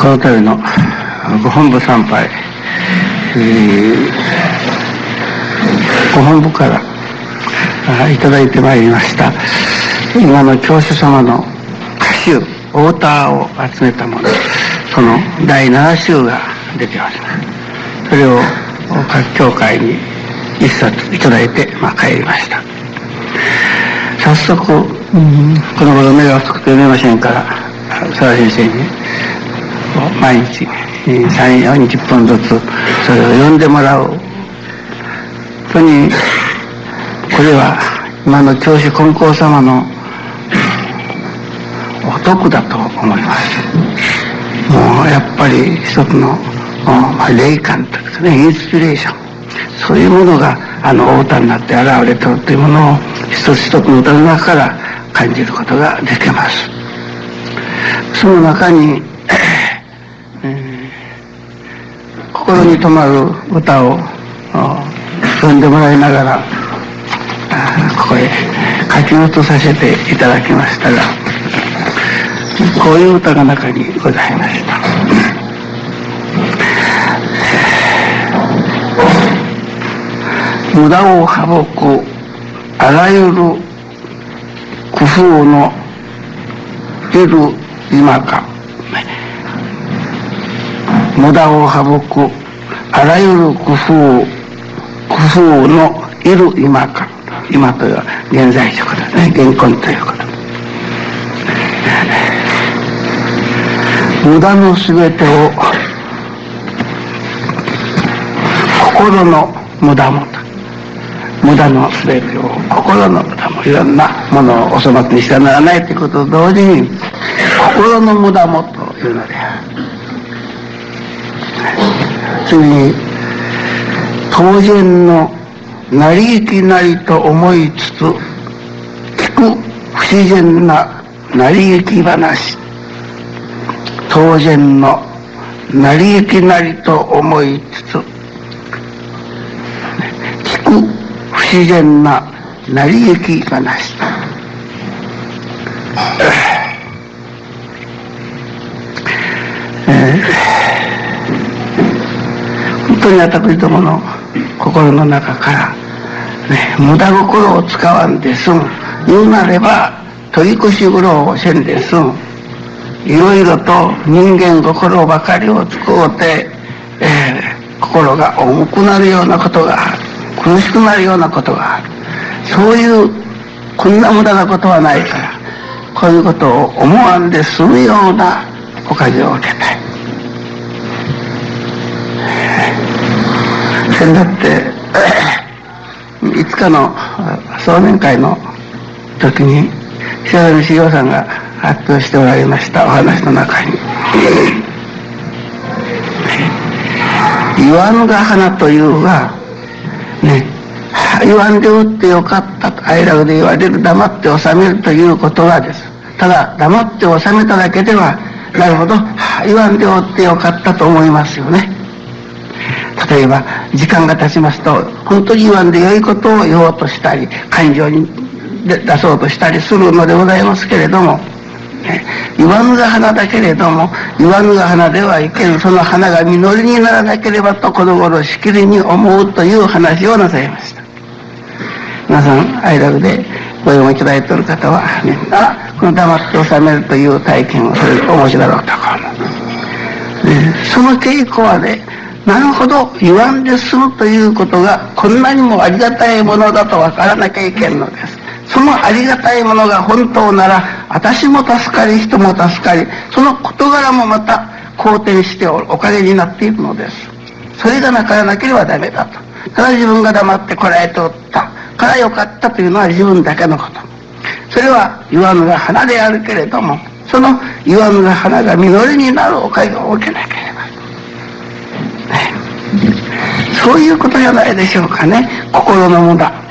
この度のご本部参拝、ご本部からいただいてまいりました今の教主様の歌集オーターを集めたもの、その第7集が出ております。それを各教会に一冊いただいて、帰りました。早速、この頃目が遅くて読めませんから佐田先生に毎日3、40分ずつそれを読んでもらう。本当にこれは今の教主金光様のお得だと思います。もうやっぱり一つの霊感というかね、インスピレーション、そういうものがお歌になって現れているというものを一つ一つの歌の中から感じることができます。その中に心に留まる歌を読んでもらいながらここへ書き写させていただきましたが、こういう歌が中にございました。無駄を省くあらゆる工夫のいる今か、無駄を省くあらゆる工夫のいる今か、今というのは現在職ですね、現今ということ。無駄のすべてを心の無駄もと、無駄のすべてを心の無駄も、いろんなものをお粗末にしてはならないということと同時に心の無駄もというのである。次に当然の成り行きなりと思いつつ聞く不自然な成り行き話、当然の成り行きなりと思いつつ聞く不自然な成り行き話、本当に私どもの心の中から、無駄心を使わんで済む、言うなれば取り越し苦労をせんで済む、いろいろと人間心ばかりを使うて、心が重くなるようなことがある、苦しくなるようなことがある。そういうこんな無駄なことはないから、こういうことを思わんで済むようなおかげを受けたい。先だっていつかの壮年会の時に久谷茂雄さんが発表しておられましたお話の中に言わぬが花というがね、言わんでおってよかったと哀楽で言われる、黙って収めるということはです。ただ黙って収めただけではなるほど言わんでおってよかったと思いますよね。例えば時間が経ちますと本当に言わんで良いことを言おうとしたり感情に出そうとしたりするのでございますけれども、言わぬが花だけれども言わぬが花ではいけん、その花が実りにならなければとこの頃しきりに思うという話をなさいました。皆さん愛楽でご用意いただいている方はみんなこの黙って収めるという体験をそれでお持ちだろうと思う。その傾向はね、なるほど言わんで済むということがこんなにもありがたいものだと分からなきゃいけんのです。そのありがたいものが本当なら私も助かり人も助かり、その事柄もまた好転しておかげになっているのです。それがなからなければダメだと。ただ自分が黙ってこらえておったからよかったというのは自分だけのこと。それは言わぬが花であるけれども、その言わぬが花が実りになるおかげを受けなければ、そういうことじゃないでしょうかね。心の無駄。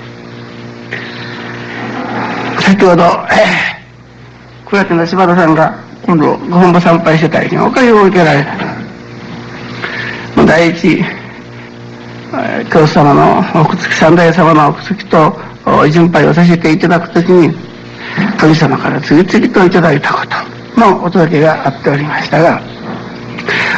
先ほど倉手の柴田さんが今度ご本部参拝してたりにおかげを受けられた。第一教祖様の奥月、三代様の奥月と巡拝をさせていただくときに神様から次々といただいたことのお届けがあっておりましたが、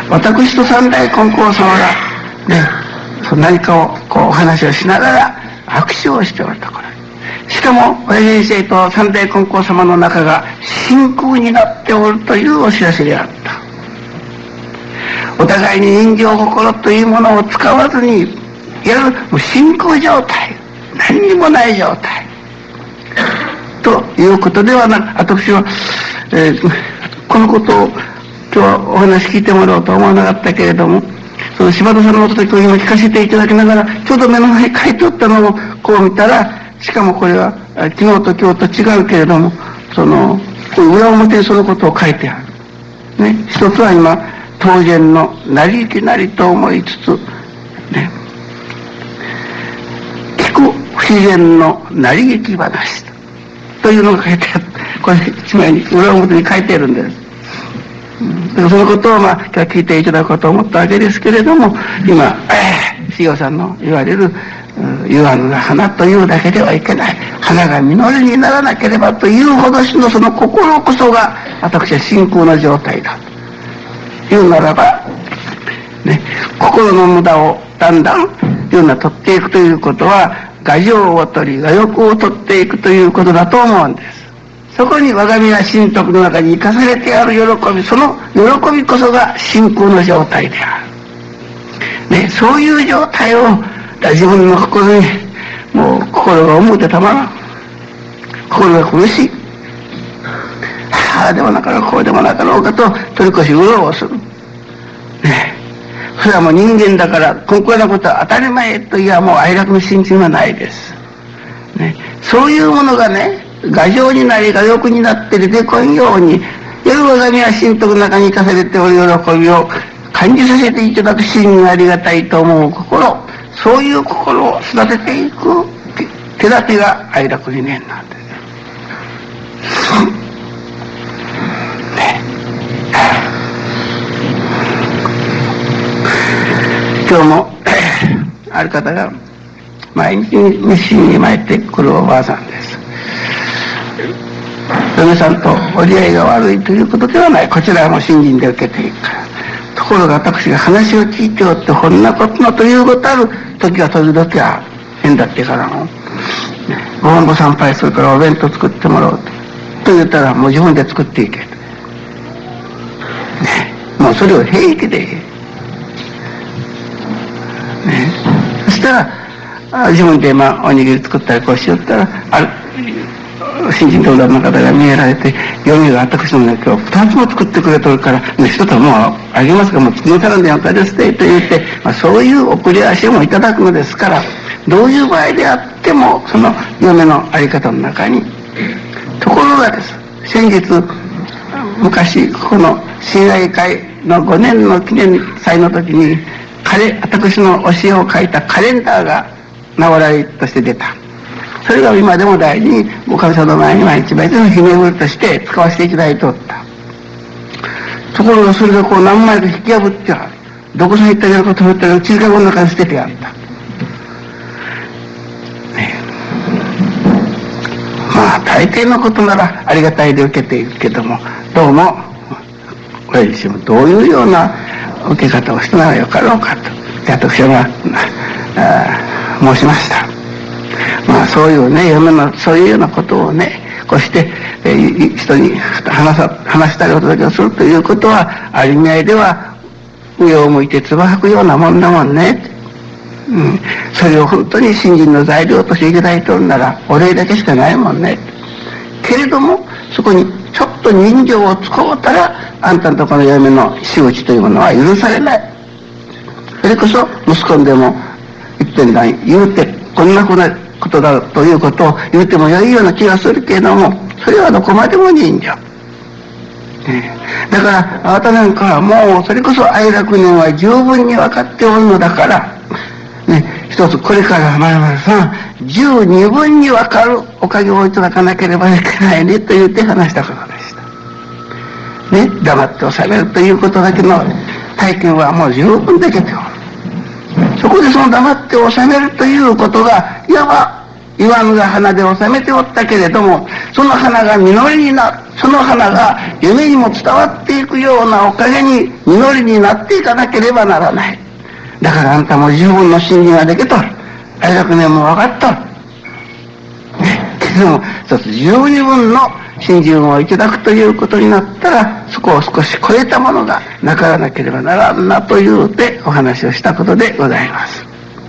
私と三代金光様がね、何かをこうお話をしながら握手をしておるところ、しかも親先生と三代金光様の仲が真空になっておるというお知らせであった。お互いに人情心というものを使わずにやる、もう真空状態、何にもない状態ということではなく、私は、このことを今日はお話聞いてもらおうとは思わなかったけれども、その柴田さんのことで今聞かせていただきながら、ちょうど目の前に書いておったのをこう見たら、しかもこれは昨日と今日と違うけれども、こういう裏表にそのことを書いてある。ね、一つは今、当然の成り行きなりと思いつつ、ね、聞く不自然の成り行き話というのが書いてある。これ一枚に裏表に書いてあるんです。だからそのことを今日聞いていただこうと思ったわけですけれども、今志陽さんの言われる言わぬが花というだけではいけない、花が実りにならなければというほどしのその心こそが私は真空の状態だというならば、ね、心の無駄をだんだん取っていくということは、我情を取り我欲を取っていくということだと思うんです。そこに我が身が神徳の中に生かされてある喜び、その喜びこそが真空の状態である。ね、そういう状態を自分の心に、もう心が思うてたまらん。心が苦しい。ああでもなかろう、こうでもなかろうかと取り越しうろうする。ね、それはもう人間だから、こんなことは当たり前といやもう哀楽の心中はないです。ね、そういうものがね、我情になり我欲になって出てこんように、夜我が身は神徳の中に生かされておる喜びを感じさせていただく真にありがたいと思う心、そういう心を育てていく手立てが哀楽理念なんです。ね、今日もある方が毎日熱心に参ってくるおばあさんです。嫁さんと折り合いが悪いということではない。こちらはもう信心で受けていくから。ところが私が話を聞いておって、こんなことのということある時は時々は変だってからも、ご本部参拝するからお弁当作ってもらおうと言ったら、もう自分で作っていけと、ね、もうそれを平気で、ね、そしたら自分でおにぎり作ったりこうしよったら、新人教団の方が見えられて、読みが私のね、今日2つも作ってくれとるから、一つはもうあげますから、もう作り頼んでよかですねと言って、そういう送り足もいただくのですから、どういう場合であってもその嫁のあり方の中に。ところがです、先日昔ここの親愛会の5年の記念祭の時に私の教えを書いたカレンダーが名笑いとして出た。それが今でも大事におかみさんの前に毎日毎日の姫ぶりとして使わせていただいておった。ところがそれがこう何枚か引き破ってある。どこさ行ったやるかと思ったら静かごの中に捨ててあった。ね、大抵のことならありがたいで受けているけども、どうも親自身もどういうような受け方をしたらよかろうかと私は申しました。そういうね、嫁のそういうようなことをね、こうして、人に話したりお届けをするということは、ある意味合いでは上を向いて唾吐くようなもんだもんね、それを本当に信心の材料としていただいておるならお礼だけしかないもんね。けれどもそこにちょっと人情を使うたら、あんたのところの嫁の仕打ちというものは許されない。それこそ息子でも一遍だ言うて、こんなことだということを言うても良いような気がするけれども、それはどこまでも人情。だからあなたなんかはもうそれこそ愛楽念は十分に分かっておるのだから、ね、一つこれからまるまるさん十二分に分かるおかげをいただかなければいけないねと言って話したことでした。ね、黙って収めるということだけの体験はもう十分できておる。そこでその黙って収めるということがいわば言わぬが花で収めておったけれども、その花が実りになる、その花が夢にも伝わっていくようなおかげに実りになっていかなければならない。だからあんたも十分の信心ができとる。愛楽念も分かっとる。けども、一つ十二分の信心をいただくということになったら、そこを少し超えたものがなからなければならんなというてお話をしたことでございます。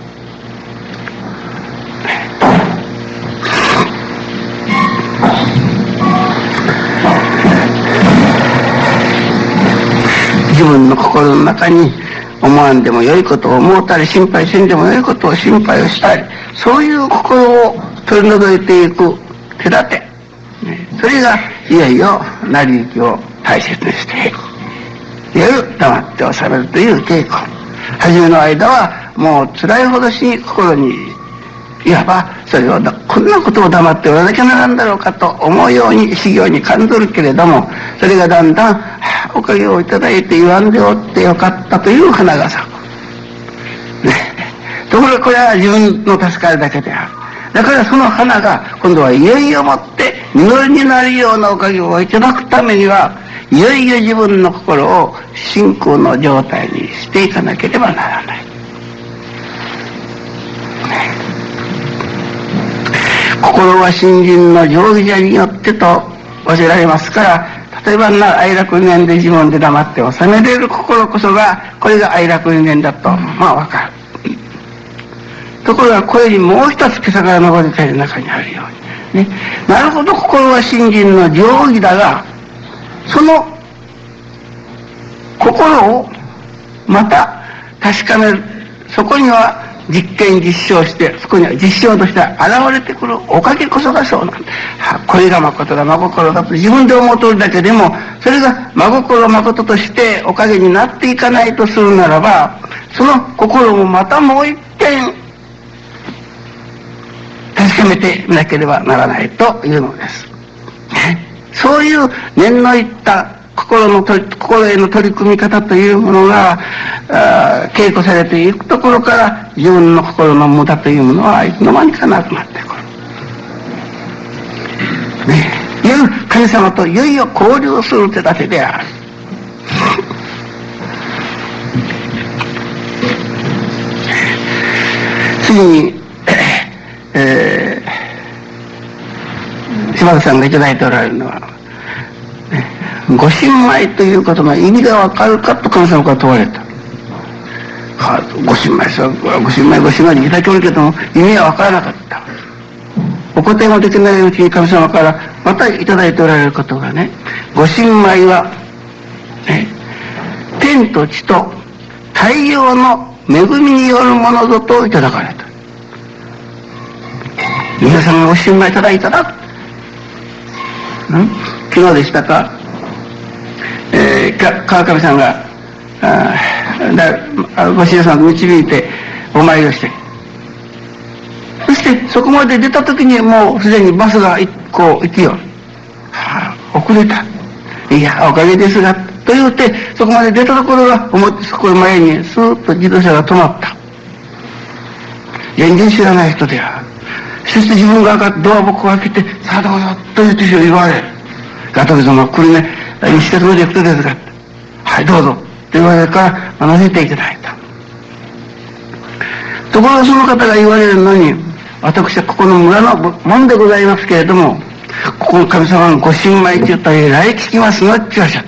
自分の心の中に思わんでもよいことを思うたり、心配せんでもよいことを心配をしたり、そういう心を取り除いていく手立て、それがいよいよ成り行きを大切にしていく、いわゆる黙って収めるという稽古。初めの間はもう辛いほどし心にいわばそれをこんなことを黙っておらなきゃならんだろうかと思うように修行に感ずるけれども、それがだんだんおかげをいただいて言わんでおってよかったという花が咲く、ね、ところがこれは自分の助かるだけである。だからその花が今度はいよいよもって実りになるようなおかげをいただくためには、いよいよ自分の心を真空の状態にしていかなければならない。心は信心の定規者によってと教えられますから、例えば愛楽念で自分で黙って収めれる心こそが、これが愛楽念だとわかる。ところがこれにもう一つ今朝からのご理解の中にあるように、ね、なるほど心は信心の定規だが、その心をまた確かめる、そこには実験実証して、そこには実証として現れてくるおかげこそがそうなんだ。これが誠だ、真心だと自分で思うとるだけでも、それが真心誠としておかげになっていかないとするならば、その心もまたもう一遍確かめてみなければならないというのです。そういう念のいった心への取り組み方というものが稽古されていくところから、自分の心の無駄というものはいつの間にかなくなってくる、ね、いう神様といよいよ交流する手立てである。次に柴田さんがいただいておられるのは、ご神米ということの意味がわかるかと神様から問われた。ご神米さ、ご神米にいただけるけども意味はわからなかった。お答えもできないうちに神様からまたいただいておられることがね、ご神米は、天と地と太陽の恵みによるものぞといただかれた。皆さんがご神米いただいたら、昨日でしたか、川上さんがご神さんを導いてお参りをして、そしてそこまで出た時にもうすでにバスが一個行きよる、遅れた、いやおかげですがと言うて、そこまで出たところがそこ前にスーッと自動車が止まった。全然知らない人である。そして自分がドアボックを開けて、さあどうぞと言われる。ガトリゾの来るね、西鉄まで行くとですが、はいどうぞと言われるから乗せていただいた。ところがその方が言われるのに、私はここの村のもんでございますけれども、ここの神様のご神米と言ったらえらい聞きますのって言われちゃった。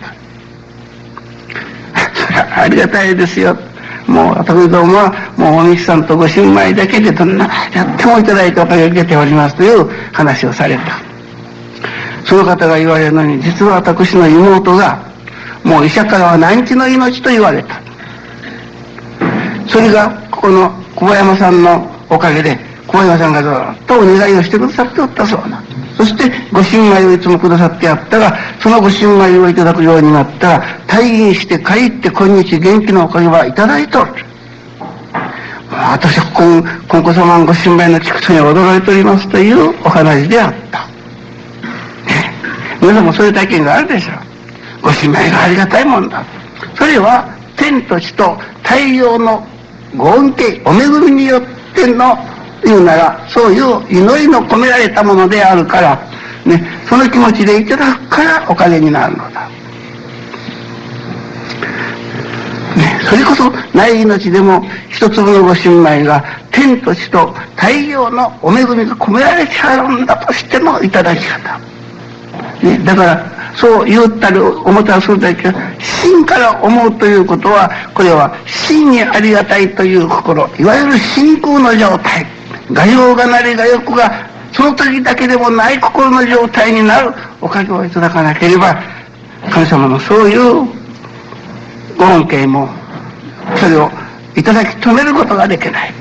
それはありがたいですよ。もう私どもはもうお西さんとご神米だけでどんなやってもいただいておかげを受けておりますという話をされた。その方が言われるのに、実は私の妹がもう医者からは何日の命と言われた。それがここの小葉山さんのおかげで、小葉山さんがずっとお願いをしてくださっておったそうな。そしてご神米をいつもくださってあったが、そのご神米をいただくようになったら、退院して帰って今日元気のおかげはいただいとる。私は今後様のご神米の聞くとに驚いておりますというお話であった。皆さんもそういう体験があるでしょう。ご神米がありがたいもんだ。それは天と地と太陽のご恩恵、お恵みによっての言うなら、そういう祈りの込められたものであるから、ね、その気持ちでいただくからおかげになるのだ。ね、それこそない命でも一粒のご神米が天と地と太陽のお恵みが込められてあるんだとしてのいただき方。ね、だからそう言ったり思ったりするだけど、真から思うということは、これは真にありがたいという心、いわゆる真空の状態、我情がなり我欲がその時だけでもない心の状態になるおかげをいただかなければ、神様のそういうご恩恵もそれをいただき止めることができない。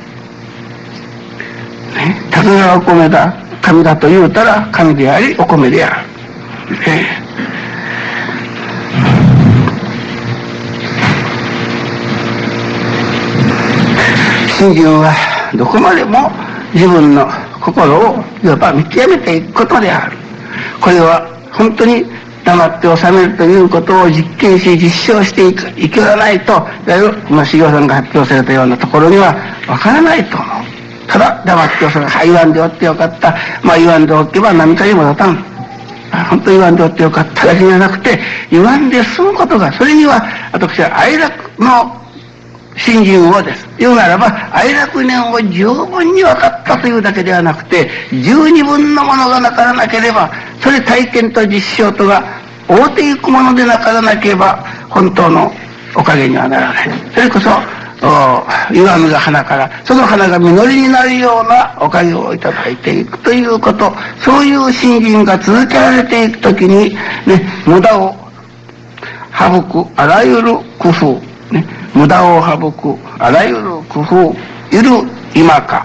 ね、たかがお米だ、神だと言うたら神でありお米である。信心はどこまでも自分の心をいわば見極めていくことである。これは本当に黙って収めるということを実験し実証していけないと、いわゆる今修行さんが発表されたようなところにはわからないと思う。ただ黙って収める、言わんでおってよかった、言わんでおけば何かにも立たん、本当に言わんでおってよかっただけじゃなくて、言わんで済むことが、それには私は愛楽の信心をです。言うならば、愛楽念を十分に分かったというだけではなくて、十二分のものがなからなければ、それ体験と実証とが追うていくものでなからなければ、本当のおかげにはならない。それこそ、言わぬが花から、その花が実りになるようなおかげをいただいていくということ、そういう信心が続けられていくときに、ね、無駄を省くあらゆる工夫、ね、無駄を省くあらゆる工夫いる今か、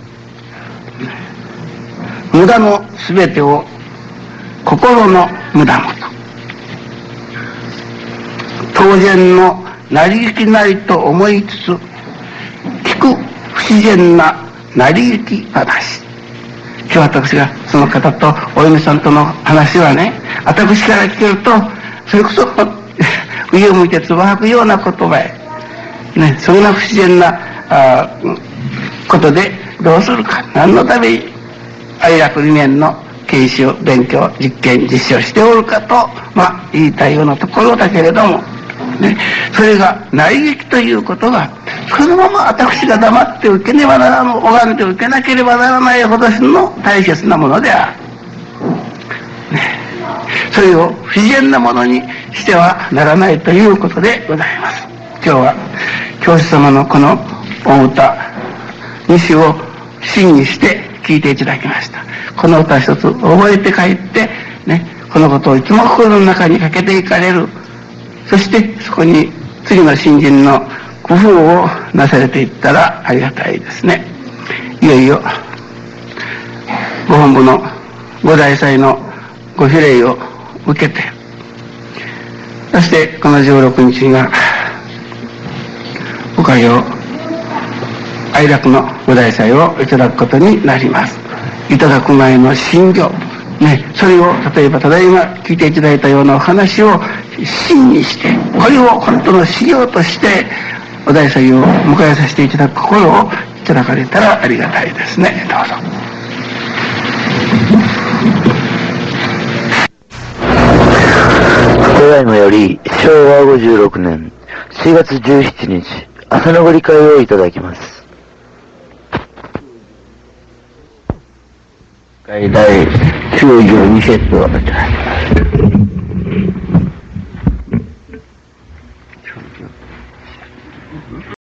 無駄のすべてを心の無駄もと、当然の成り行きなりと思いつつ、聞く不自然な成り行き話。今日私がその方とお嫁さんとの話はね、私から聞けると、それこそ上を向いてつば吐くような言葉へ、ね、そんな不自然なことでどうするか、何のために愛楽理念の研修、勉強、実験、実証しておるかと、言いたいようなところだけれども、ね、それが内撃ということが、そのまま私が黙って受けねばならぬ、拝んで受けなければならないほどの大切なものである。ね、それを不自然なものにしてはならないということでございます。今日は教師様のこのお歌2首を真にして聞いていただきました。この歌一つ覚えて帰ってね、このことをいつも心の中にかけていかれる。そしてそこに次の信心の工夫をなされていったらありがたいですね。いよいよご本部のご大祭のご比例を受けて、そしてこの16日がおかげを愛楽のご大祭をいただくことになります。いただく前の信行、ね、それを例えばただいま聞いていただいたようなお話を真にして、これを本当の修行としてお大祭を迎えさせていただく心をいただかれたらありがたいですね。どうぞ。 ただいまより昭和56年4月17日朝のご理解をいただきます。 第92節をいただきます。